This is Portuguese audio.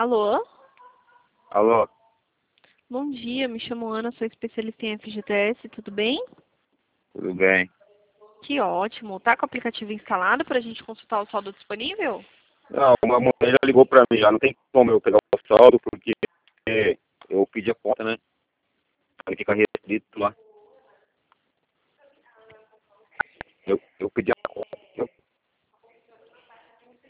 Alô? Alô? Bom dia, me chamo Ana, sou especialista em FGTS, tudo bem? Tudo bem? Que ótimo. Tá com o aplicativo instalado para a gente consultar o saldo disponível? Não, uma mulher já ligou pra mim, já não tem como eu pegar o saldo, porque eu pedi a conta, né? Aí fica restrito lá. Eu pedi